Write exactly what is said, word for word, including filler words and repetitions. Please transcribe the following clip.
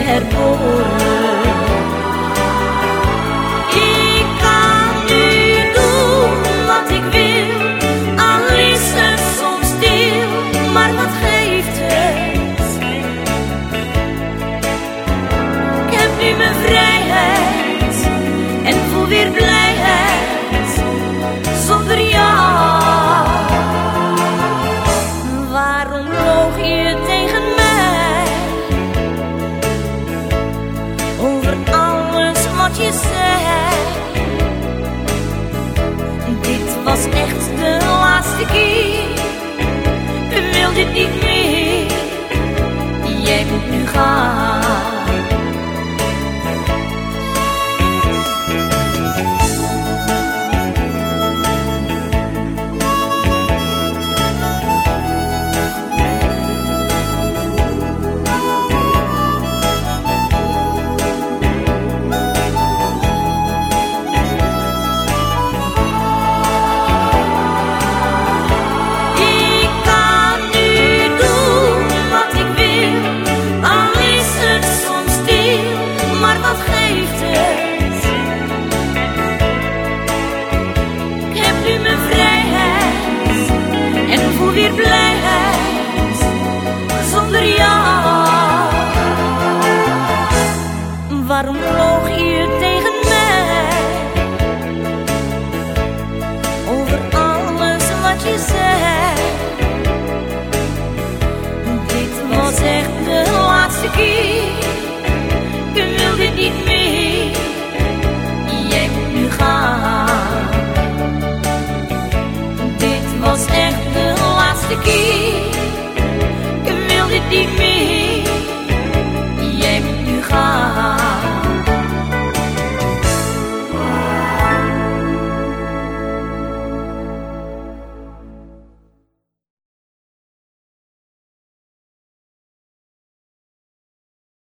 herboren. Ik kan nu doen wat ik wil, al is het soms stil, maar wat geeft het? Ik heb nu mijn vrijheid en voel weer blijheid zonder jou. Waarom loog je tegen mij over alles wat je zei? Dit was echt de laatste keer, ik wil dit niet meer, jij moet nu gaan. Weer blijheid zonder jou. Waarom loog je tegen mij over alles wat je zei? Dit was echt de laatste keer.